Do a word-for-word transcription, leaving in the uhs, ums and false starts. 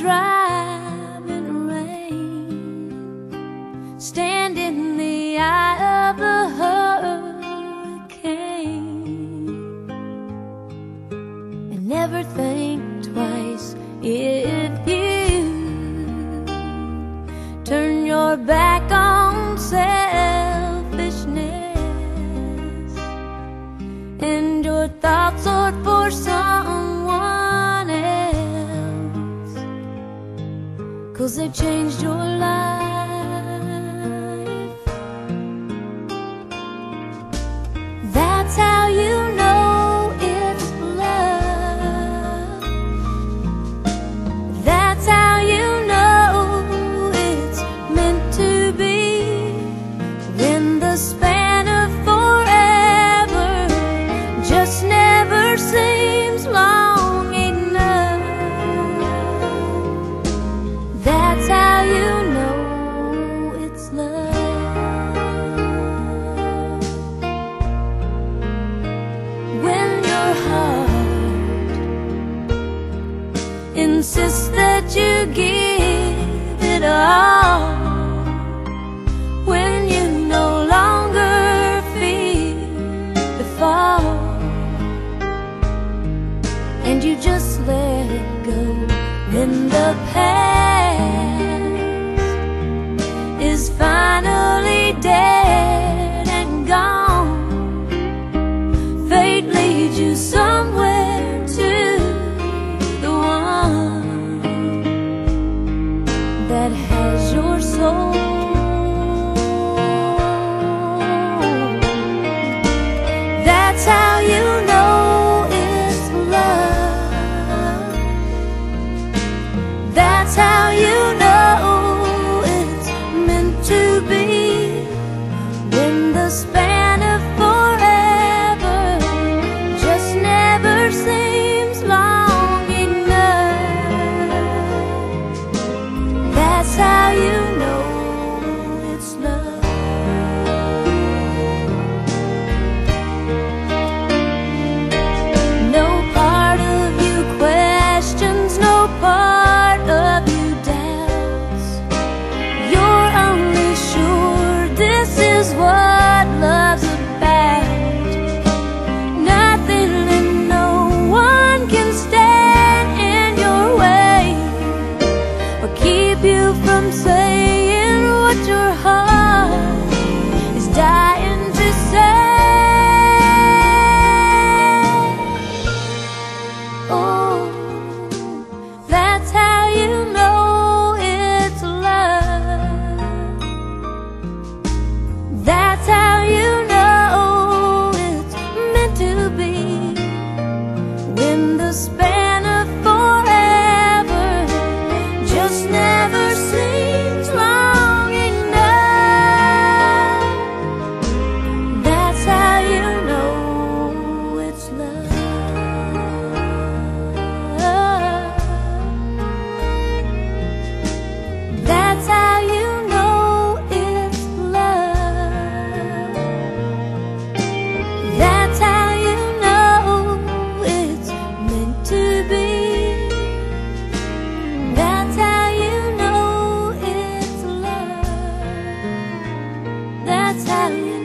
driving rain, stand in the eye of the hurricane, and never think twice if you turn your back on selfishness and your thoughts are for someone else, 'cause they've changed your life. That's how you know it's love. That's how you know it's meant to be, when the span of forever just never seems long enough. That's how you know it's love. When your heart insists that you give it all, when you no longer feel the fall, and you just let it go, then the past is finally dead and gone. Fate leads you somewhere to the one that has your soul. That's how you know it's love. That's how you know it's meant to be, when the span of forever just never seems long enough. That's how you know it's love. No part of you questions, no part of you doubts. You're only sure this is what love's about. Nothing and no one can stand in your way or keep you from saying what your heart is dying to say. Oh, that's how you know it's love. That's how you know it's meant to be, when the span of forever just never seems long enough. That's how you know it's love. That's how you know it's love. That's how you know it's meant to be. That's how you know it's love. That's how you